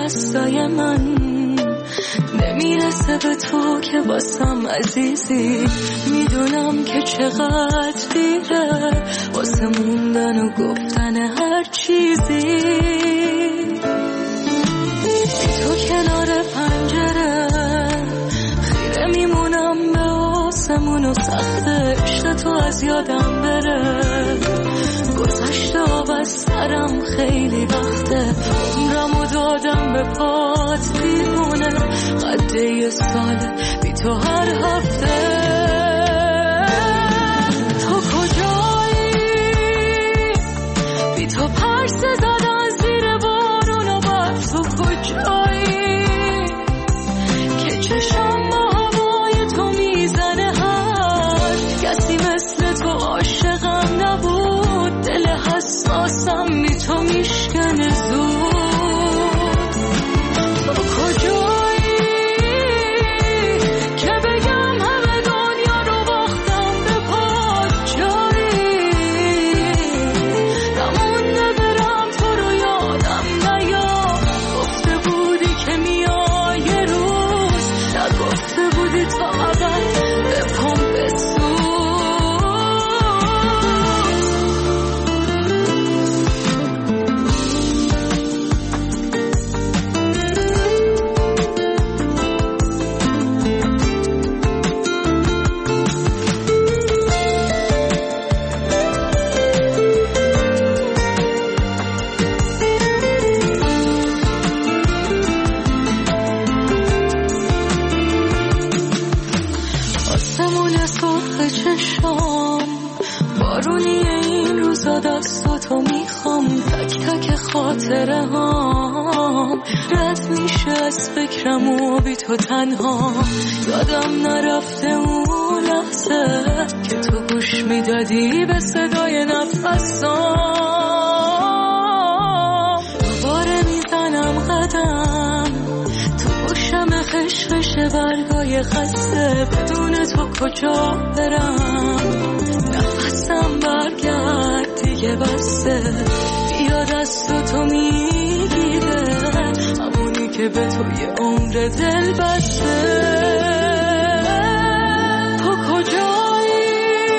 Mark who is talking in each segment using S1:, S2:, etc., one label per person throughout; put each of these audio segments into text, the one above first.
S1: دستای من نمیرسه به تو که واسم عزیزی. میدونم که چقدر دیره واسه موندن و گفتن هر چیزی. تو کنار پنجره خیره میمونم به آسمون و سخت عشق تو از یادم بره. گذشته آب از سرم خیلی وقته، عمرمو دادم به پات دیوونه. قده یه ساله بی تو هر هفته. تو کجایی؟ بی تو پرسه زدن زیر بارون و بر تو کجایی؟ که چشم با هوای تو میزنه هر کسی مثل تو عاشقم نبود. دل حساسم بی تو میشکنه زود. تو کجایی که بگم همه دنیا رو باختم به پات جایی؟ نمونده برم تو رو یادم نیاد. گفته بودی که میای یه روز، نگفته بودی تا ابد به پام بسوز. آسمون سرخ چشام بارونی این روزا دستاتو میخوام. تک تک خاطره هام رد میشه از فکرم و بی تو تنها. یادم نرفته اون لحظه که تو گوش میدادی به صدای نفسام. دوباره میزنم قدم تو گوشم خشخش برگای خسته. بدون تو کجا برم؟ نفسم برگرد دیگه بسته. بیا دست تو میگیره همونی که به تو یه عمر دل بسته. تو کجایی؟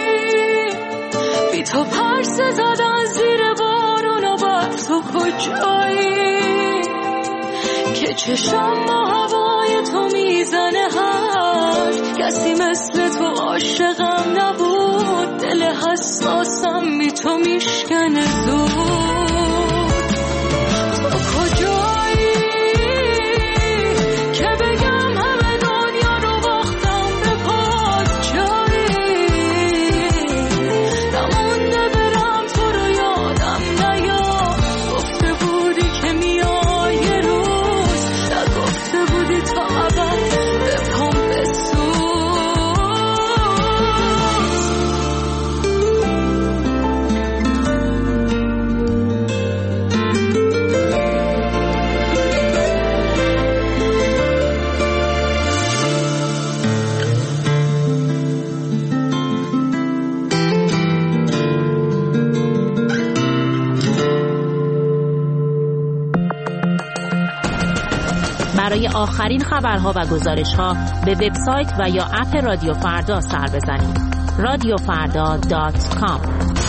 S1: بی تو پرسه زدن زیر بارون و بر تو کجایی؟ که چشم با هوای تو میزنه هر کسی مثل تو عاشقم نبود. دل حساسم بی تو میشکنه زود. تو کجایی که بگم همه دنیا رو باختم به پات جایی؟ نمونده برم تو رو یادم نیاد. گفته بودی که میای یه روز، نگفته بودی تا ابد به پام بسوز.
S2: برای آخرین خبرها و گزارش‌ها به وبسایت و یا اپ رادیو فردا سر بزنید. radiofarda.com.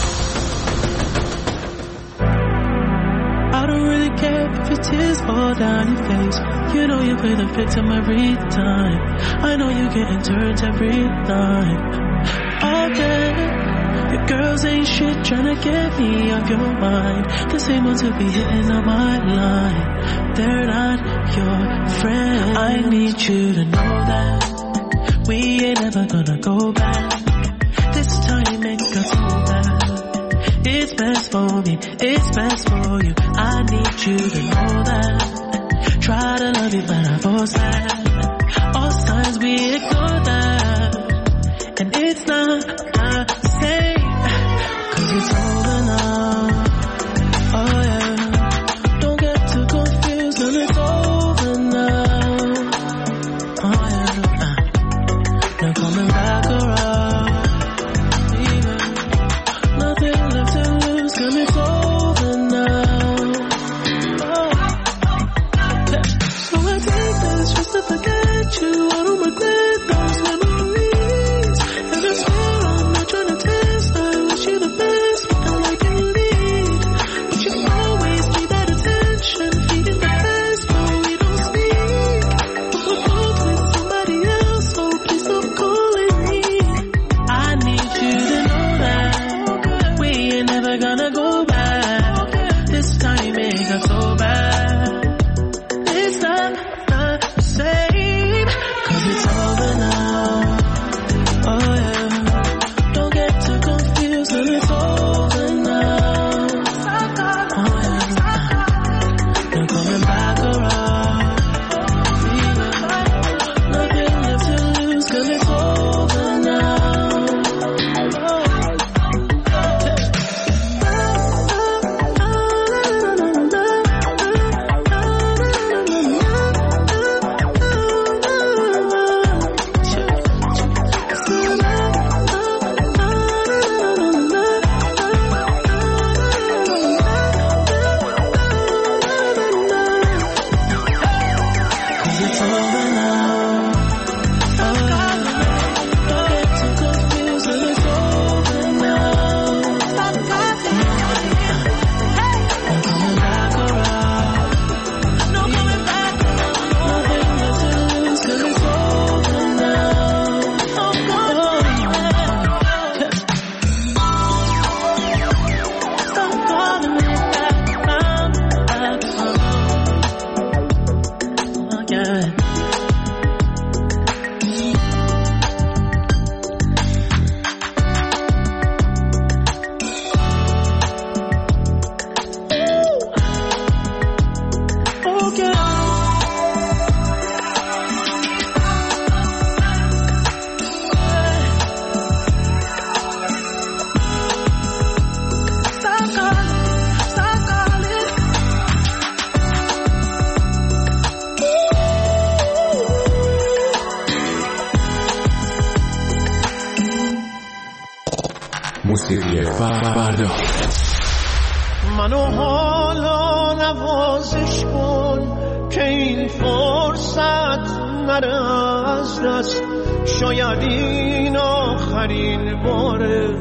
S3: I don't really care if your tears fall down your face. You know you play the victim every time. I know you getting turned every night. Okay, your girls ain't shit trying to get me off your mind. The same ones who be hitting on my line. They're not your friend. I need you to know that we ain't never gonna go back. This time ain't got so bad. It's best for me, it's best for you. I need you to know that. Try to love you but I force that. All signs we ignore that. And it's not the same, 'cause it's over now. Oh yeah, don't get too confused when it's over now. Oh yeah, no coming back around. Even nothing left to lose when it's over now. Oh. to forget you. I don't regret those memories. And I swear I'm not trying to test. I wish you the best, but all I can lead. But you always need that attention, feeding the best, but we don't speak. But we're both with somebody else, so please stop calling me. I need you to know that we ain't never gonna go back. This time it got so bad. It's not the same, 'cause it's over now. Oh yeah, don't get too confused, 'cause it's over now. Oh yeah, you're coming back around. Nothing left to lose, 'cause it's over now.
S4: موسیقی فردا.
S5: منو حالا نوازش کن که این فرصت نره از دست. شاید این آخرین باره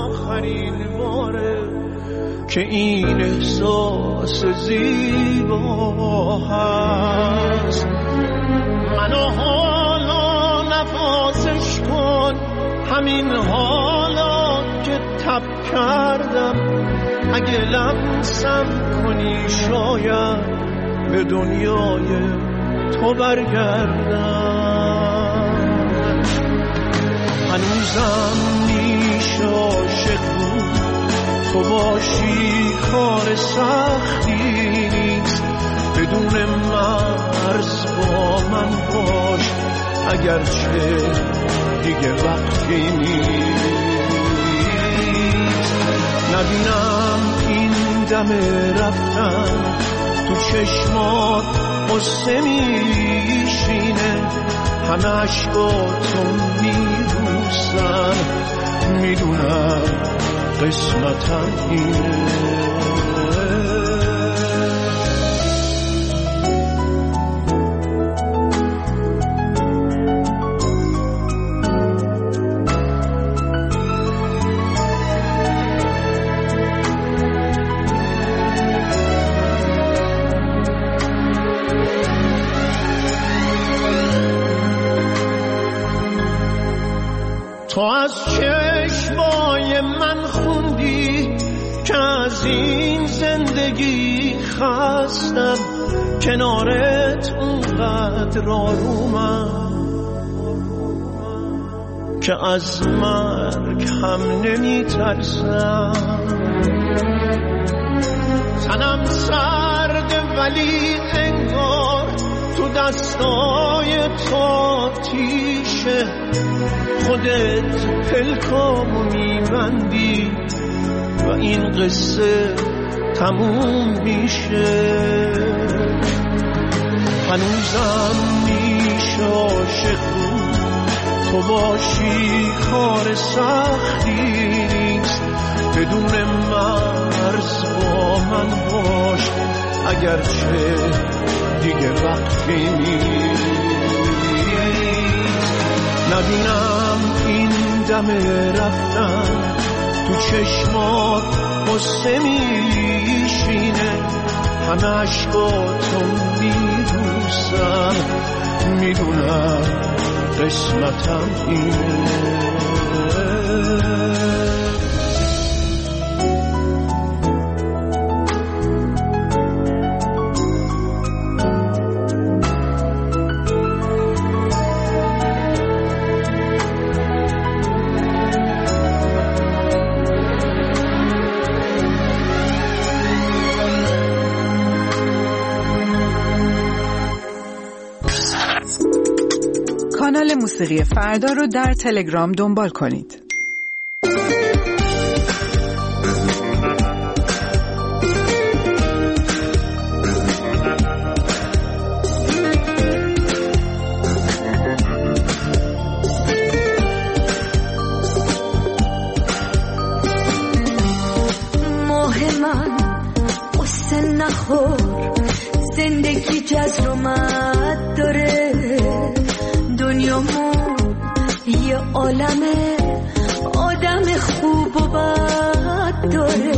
S5: که این احساس زیبا هست. منو حالا نوازش کن، همین حالا که تب کردم. اگه لمسم کنی شاید به دنیای تو برگردم. هنوزم میشه عاشق بود، تو باشی کار سختی نیست. بدون مرز با من باش، اگرچه دیگه وقتی نیست. نبینم این دم رفتن تو چشمات قصه میشینه. همه عشقاتو میبوسن، میدونم قسمتم اینه. تو از چشمای من خوندی که از این زندگی خستم. کنارت اونقدر آرومم که از مرگ هم نمی ترسم. تنم سرده ولی انگار تو دستای تو آتیشه. خودت پلکامو میبندی و این قصه تموم میشه. هنوزم میشه عاشق بود، تو باشی کار سختی نیست. بدون مرز با من باش، اگرچه دیگه وقتی نیست. نبینم این دم رفتن تو چشمات قصه میشینه، همه عشقاتو میبوسم، میدونم قسمتم اینه.
S4: کانال موسیقی فردا رو در تلگرام دنبال کنید.
S1: ماه من قصه نخور، زندگی جزر و مد داره، دنیامون یه عالمه آدم خوب و بد داره.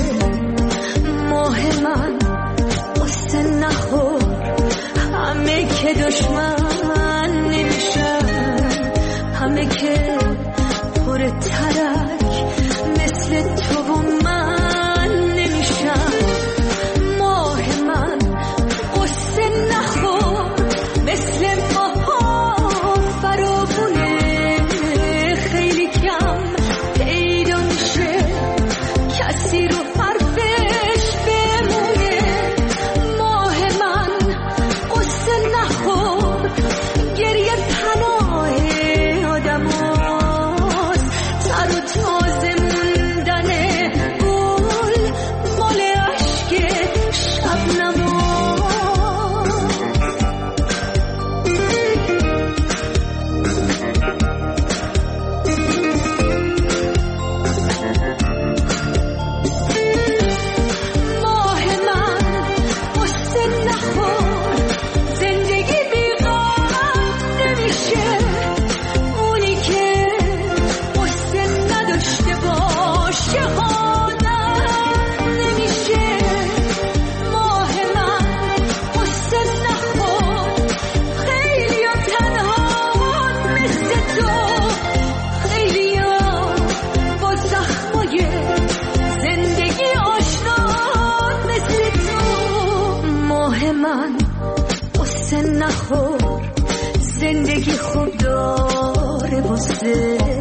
S1: ماه من قصه نخور، همه که دشمن نمیشن، همه که پر ترک مثل تو و من نمیشن. ماه من قصه نخور، مثل زندگی خوب داره واسه